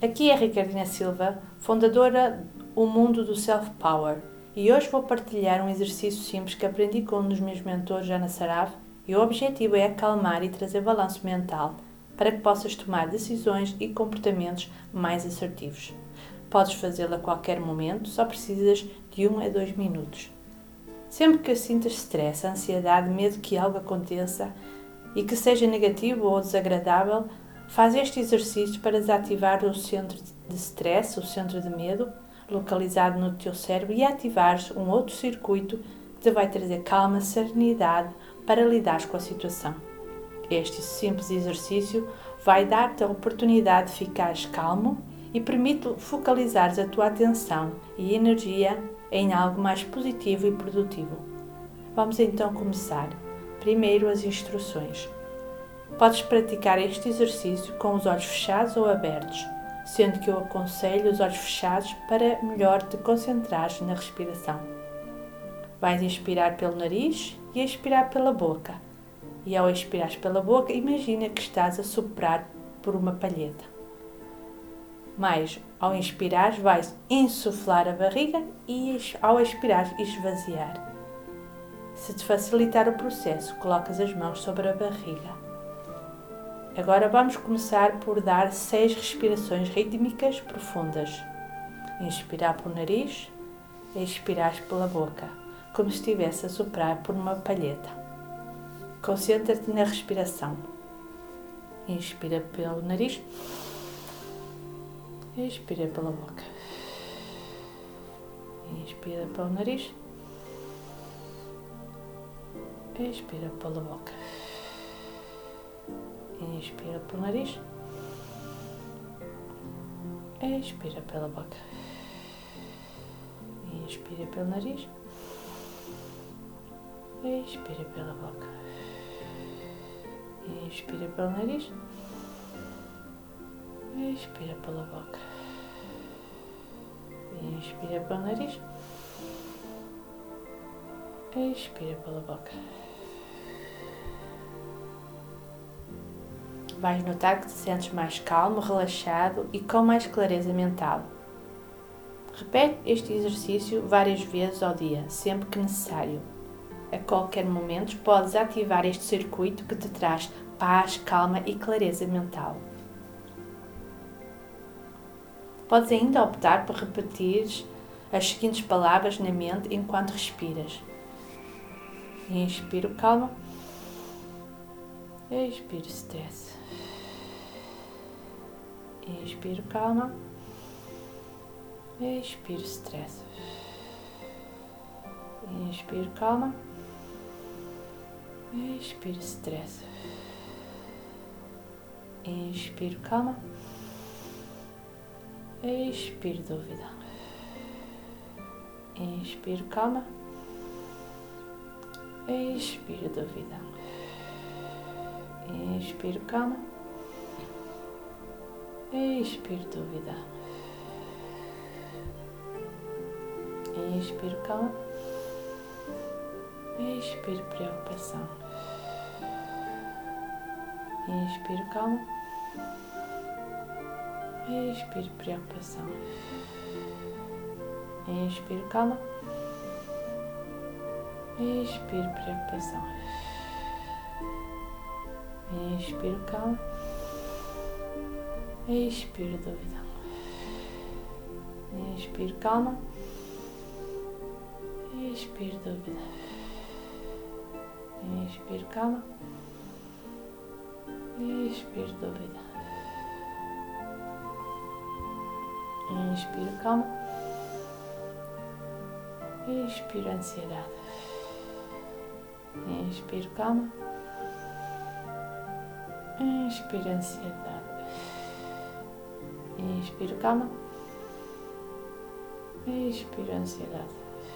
Aqui é a Ricardina Silva, fundadora do Mundo do Self-Power, e hoje vou partilhar um exercício simples que aprendi com um dos meus mentores, Jana Saraf, e o objetivo é acalmar e trazer balanço mental para que possas tomar decisões e comportamentos mais assertivos. Podes fazê-lo a qualquer momento, só precisas de 1 a 2 minutos. Sempre que sintas stress, ansiedade, medo que algo aconteça e que seja negativo ou desagradável, faz este exercício para desativar o centro de stress, o centro de medo, localizado no teu cérebro, e ativares um outro circuito que te vai trazer calma, serenidade para lidares com a situação. Este simples exercício vai dar-te a oportunidade de ficares calmo e permite focalizares a tua atenção e energia em algo mais positivo e produtivo. Vamos então começar. Primeiro, as instruções. Podes praticar este exercício com os olhos fechados ou abertos, sendo que eu aconselho os olhos fechados para melhor te concentrares na respiração. Vais inspirar pelo nariz e expirar pela boca. E ao expirares pela boca, imagina que estás a soprar por uma palheta. Mas, ao inspirar, vais insuflar a barriga e, ao expirar, esvaziar. Se te facilitar o processo, colocas as mãos sobre a barriga. Agora vamos começar por dar 6 respirações rítmicas profundas. Inspirar pelo nariz, expirar pela boca, como se estivesse a soprar por uma palheta. Concentra-te na respiração. Inspira pelo nariz, expira pela boca. Inspira pelo nariz, expira pela boca. Inspira pelo nariz, expira pela boca. Inspira pelo nariz, expira pela boca. Inspira pelo nariz, expira pela boca. Inspira pelo nariz, expira pela boca. Vais notar que te sentes mais calmo, relaxado e com mais clareza mental. Repete este exercício várias vezes ao dia, sempre que necessário. A qualquer momento podes ativar este circuito que te traz paz, calma e clareza mental. Podes ainda optar por repetir as seguintes palavras na mente enquanto respiras. Inspiro calma, expiro stress. Inspiro calma, expiro stress. Inspiro calma, expiro stress. Inspiro calma, expiro dúvida. Inspiro calma, expiro dúvida. Inspiro calma, expiro dúvida. Inspiro calma, expiro preocupação. Inspiro calma, expiro preocupação. Inspiro calma, expiro preocupação. Inspiro calma, expiro dúvida. Inspiro calma, expiro dúvida. Inspiro calma, expiro dúvida. Inspiro calma, expiro ansiedade. Inspiro calma, expiro ansiedade. Inspiro calma, expiro ansiedade.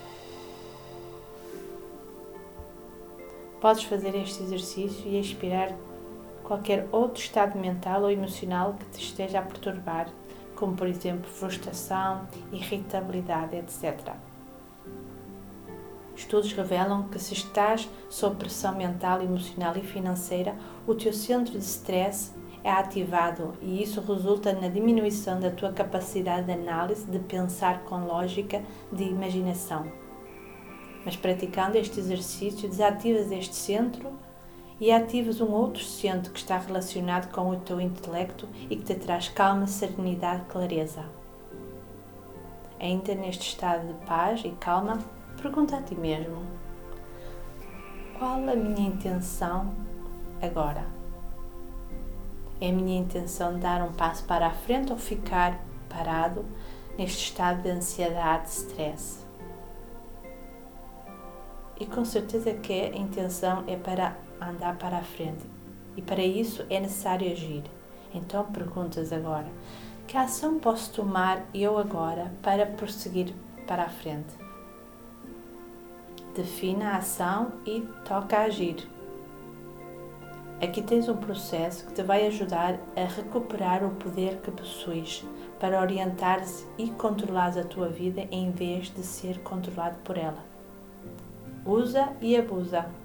Podes fazer este exercício e expirar qualquer outro estado mental ou emocional que te esteja a perturbar, como por exemplo frustração, irritabilidade, etc. Estudos revelam que se estás sob pressão mental, emocional e financeira, o teu centro de stress é ativado e isso resulta na diminuição da tua capacidade de análise, de pensar com lógica, de imaginação. Mas praticando este exercício, desativas este centro e ativas um outro centro que está relacionado com o teu intelecto e que te traz calma, serenidade, clareza. Ainda neste estado de paz e calma, pergunta a ti mesmo: qual a minha intenção agora? É a minha intenção dar um passo para a frente ou ficar parado neste estado de ansiedade, stress? E com certeza que a intenção é para andar para a frente. E para isso é necessário agir. Então perguntas agora: que ação posso tomar eu agora para prosseguir para a frente? Defina a ação e toca a agir. Aqui tens um processo que te vai ajudar a recuperar o poder que possuis para orientares e controlares a tua vida em vez de ser controlado por ela. Usa e abusa.